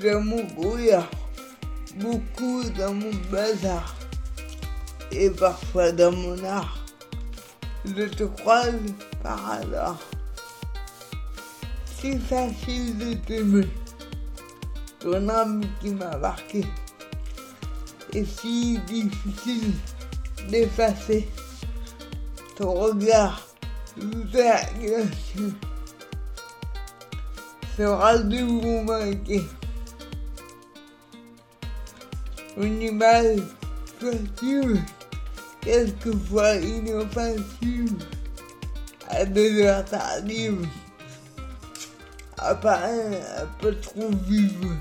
dans mon brouillard, beaucoup dans mon bazar, et parfois dans mon art. Je te croise par hasard. Si facile de t'aimer, ton âme qui m'a marqué, et si difficile d'effacer ton regard tout agacé. Ce rendez-vous manqué, une image facile, quelquefois inoffensive, à 2 heures tardives, apparaît un peu trop vive.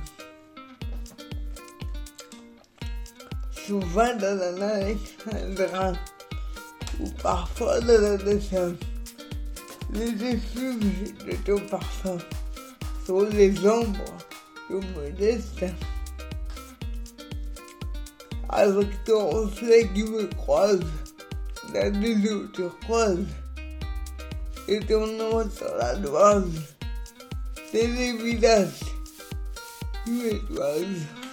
Souvent dans un alexandrin, ou parfois dans la descente, les effluves de ton parfum sont les ombres de mon destin. Avec ton reflet qui me croise dans des eaux turquoises et ton nom sur la doise, c'est les villages qui m'étoisent.